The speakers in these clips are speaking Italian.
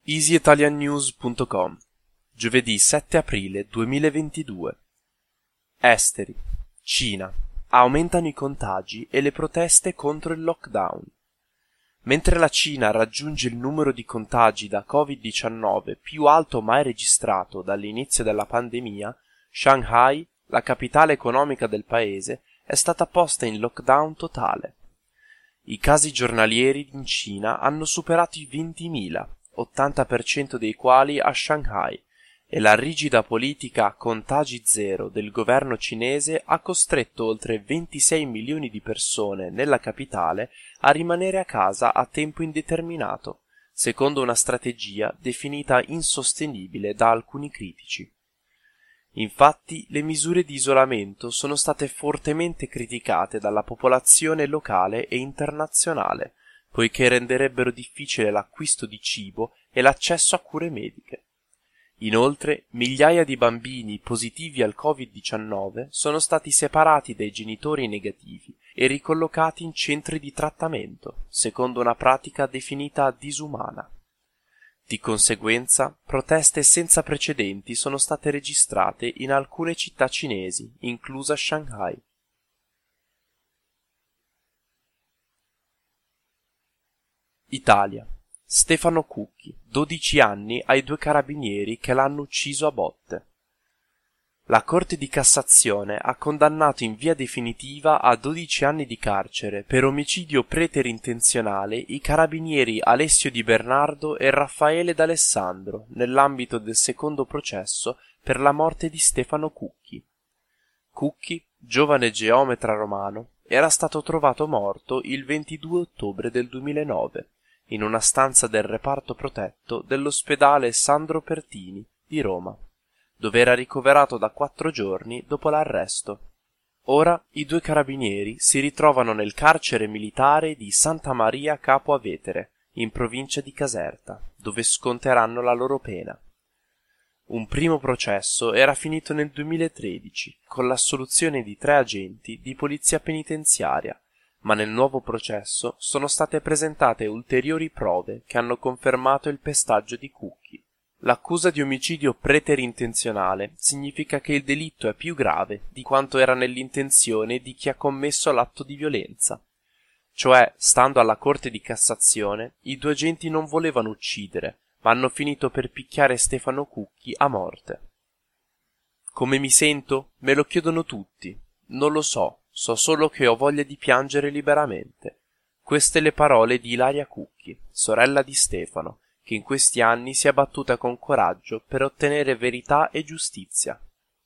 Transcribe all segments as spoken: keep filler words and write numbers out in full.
easy italian news punto com, giovedì sette aprile duemilaventidue. Esteri. Cina. Aumentano i contagi e le proteste contro il lockdown. Mentre la Cina raggiunge il numero di contagi da covid diciannove più alto mai registrato dall'inizio della pandemia, Shanghai, la capitale economica del paese, è stata posta in lockdown totale. I casi giornalieri in Cina hanno superato i ventimila, ottanta per cento dei quali a Shanghai, e la rigida politica a contagi zero del governo cinese ha costretto oltre ventisei milioni di persone nella capitale a rimanere a casa a tempo indeterminato, secondo una strategia definita insostenibile da alcuni critici. Infatti, le misure di isolamento sono state fortemente criticate dalla popolazione locale e internazionale, poiché renderebbero difficile l'acquisto di cibo e l'accesso a cure mediche. Inoltre, migliaia di bambini positivi al covid diciannove sono stati separati dai genitori negativi e ricollocati in centri di trattamento, secondo una pratica definita disumana. Di conseguenza, proteste senza precedenti sono state registrate in alcune città cinesi, inclusa Shanghai. Italia. Stefano Cucchi, dodici anni ai due carabinieri che l'hanno ucciso a botte. La Corte di Cassazione ha condannato in via definitiva a dodici anni di carcere per omicidio preterintenzionale i carabinieri Alessio Di Bernardo e Raffaele D'Alessandro nell'ambito del secondo processo per la morte di Stefano Cucchi. Cucchi, giovane geometra romano, era stato trovato morto il ventidue ottobre del duemilanove in una stanza del reparto protetto dell'ospedale Sandro Pertini di Roma, dove era ricoverato da quattro giorni dopo l'arresto. Ora i due carabinieri si ritrovano nel carcere militare di Santa Maria Capo a Vetere, in provincia di Caserta, dove sconteranno la loro pena. Un primo processo era finito nel duemilatredici, con l'assoluzione di tre agenti di polizia penitenziaria, ma nel nuovo processo sono state presentate ulteriori prove che hanno confermato il pestaggio di Cucchi. L'accusa di omicidio preterintenzionale significa che il delitto è più grave di quanto era nell'intenzione di chi ha commesso l'atto di violenza. Cioè, stando alla Corte di Cassazione, i due agenti non volevano uccidere, ma hanno finito per picchiare Stefano Cucchi a morte. Come mi sento? Me lo chiedono tutti. Non lo so. So solo che ho voglia di piangere liberamente. Queste le parole di Ilaria Cucchi, sorella di Stefano, che in questi anni si è battuta con coraggio per ottenere verità e giustizia.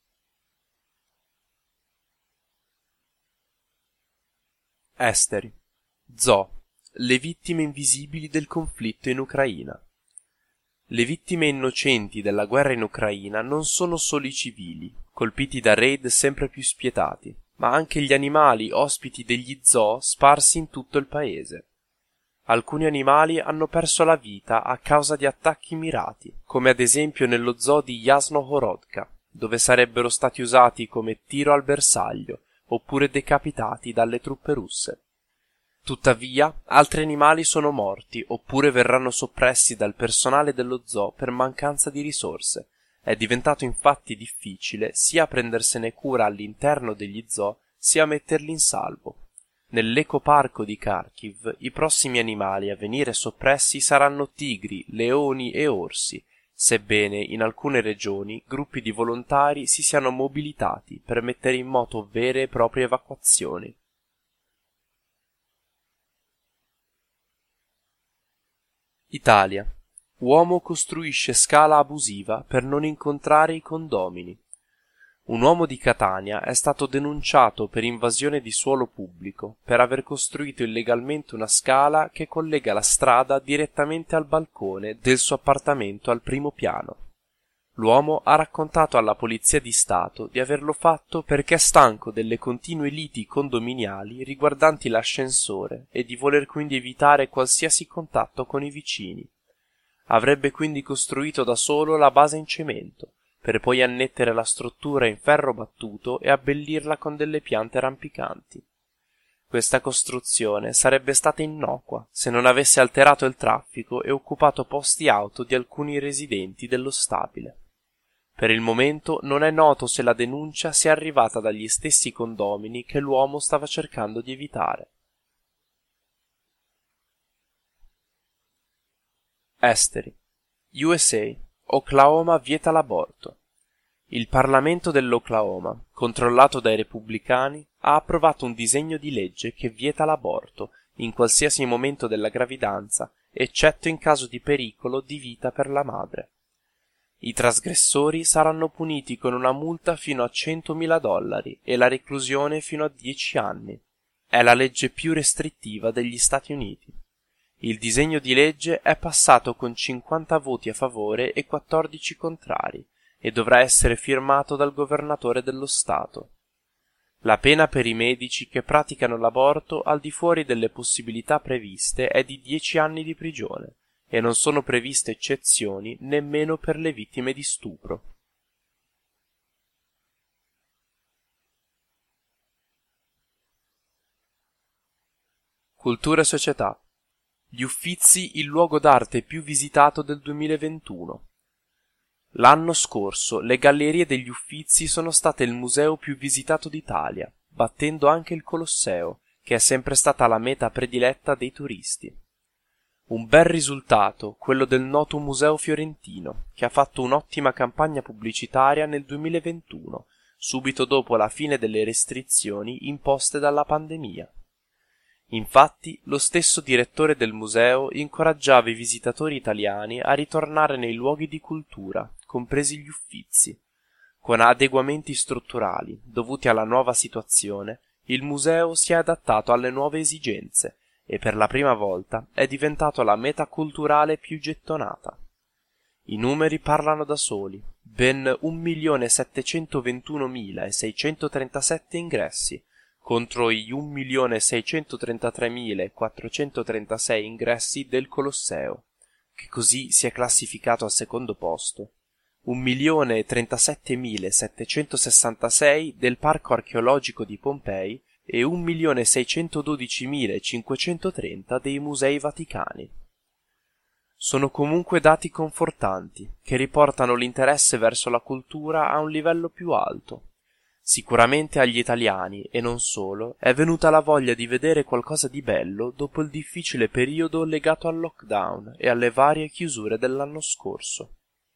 Esteri. Zoo. Le vittime invisibili del conflitto in Ucraina. Le vittime innocenti della guerra in Ucraina non sono solo i civili, colpiti da raid sempre più spietati, ma anche gli animali ospiti degli zoo sparsi in tutto il paese. Alcuni animali hanno perso la vita a causa di attacchi mirati, come ad esempio nello zoo di Jasnohorodka, dove sarebbero stati usati come tiro al bersaglio oppure decapitati dalle truppe russe. Tuttavia, altri animali sono morti oppure verranno soppressi dal personale dello zoo per mancanza di risorse. È diventato infatti difficile sia prendersene cura all'interno degli zoo, sia metterli in salvo. Nell'ecoparco di Kharkiv i prossimi animali a venire soppressi saranno tigri, leoni e orsi, sebbene in alcune regioni gruppi di volontari si siano mobilitati per mettere in moto vere e proprie evacuazioni. Italia. Uomo costruisce scala abusiva per non incontrare i condomini. Un uomo di Catania è stato denunciato per invasione di suolo pubblico per aver costruito illegalmente una scala che collega la strada direttamente al balcone del suo appartamento al primo piano. L'uomo ha raccontato alla Polizia di Stato di averlo fatto perché è stanco delle continue liti condominiali riguardanti l'ascensore e di voler quindi evitare qualsiasi contatto con i vicini. Avrebbe quindi costruito da solo la base in cemento, per poi annettere la struttura in ferro battuto e abbellirla con delle piante rampicanti. Questa costruzione sarebbe stata innocua se non avesse alterato il traffico e occupato posti auto di alcuni residenti dello stabile. Per il momento non è noto se la denuncia sia arrivata dagli stessi condomini che l'uomo stava cercando di evitare. Esteri. U S A. Oklahoma vieta l'aborto. Il Parlamento dell'Oklahoma, controllato dai repubblicani, ha approvato un disegno di legge che vieta l'aborto in qualsiasi momento della gravidanza, eccetto in caso di pericolo di vita per la madre. I trasgressori saranno puniti con una multa fino a centomila dollari e la reclusione fino a dieci anni. È la legge più restrittiva degli Stati Uniti. Il disegno di legge è passato con cinquanta voti a favore e quattordici contrari e dovrà essere firmato dal governatore dello Stato. La pena per i medici che praticano l'aborto al di fuori delle possibilità previste è di dieci anni di prigione e non sono previste eccezioni nemmeno per le vittime di stupro. Cultura e società. Gli Uffizi, il luogo d'arte più visitato del duemilaventuno. L'anno scorso le Gallerie degli Uffizi sono state il museo più visitato d'Italia, battendo anche il Colosseo, che è sempre stata la meta prediletta dei turisti. Un bel risultato quello del noto Museo Fiorentino, che ha fatto un'ottima campagna pubblicitaria nel duemilaventuno, subito dopo la fine delle restrizioni imposte dalla pandemia. Infatti, lo stesso direttore del museo incoraggiava i visitatori italiani a ritornare nei luoghi di cultura, compresi gli Uffizi. Con adeguamenti strutturali dovuti alla nuova situazione, il museo si è adattato alle nuove esigenze e per la prima volta è diventato la meta culturale più gettonata. I numeri parlano da soli: ben un milione settecentoventunomilaseicentotrentasette ingressi, contro gli un milione seicentotrentatremilaquattrocentotrentasei ingressi del Colosseo, che così si è classificato al secondo posto, un milione trentasettemilasettecentosessantasei del Parco archeologico di Pompei e un milione seicentododicimilacinquecentotrenta dei Musei Vaticani. Sono comunque dati confortanti, che riportano l'interesse verso la cultura a un livello più alto. Sicuramente agli italiani, e non solo, è venuta la voglia di vedere qualcosa di bello dopo il difficile periodo legato al lockdown e alle varie chiusure dell'anno scorso.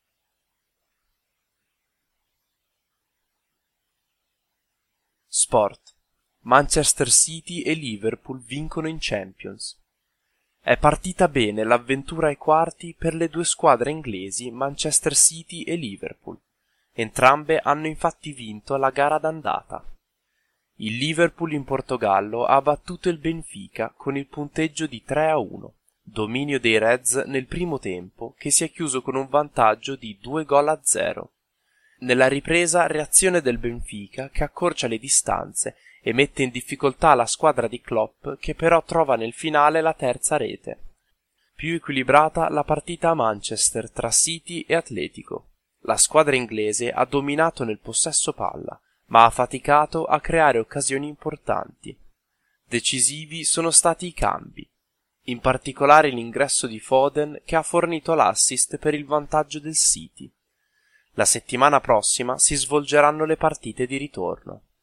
Sport. Manchester City e Liverpool vincono in Champions. È partita bene l'avventura ai quarti per le due squadre inglesi Manchester City e Liverpool. Entrambe hanno infatti vinto la gara d'andata. Il Liverpool in Portogallo ha battuto il Benfica con il punteggio di tre a uno, dominio dei Reds nel primo tempo che si è chiuso con un vantaggio di due gol a zero. Nella ripresa reazione del Benfica che accorcia le distanze e mette in difficoltà la squadra di Klopp che però trova nel finale la terza rete. Più equilibrata la partita a Manchester tra City e Atletico. La squadra inglese ha dominato nel possesso palla, ma ha faticato a creare occasioni importanti. Decisivi sono stati i cambi, in particolare l'ingresso di Foden che ha fornito l'assist per il vantaggio del City. La settimana prossima si svolgeranno le partite di ritorno.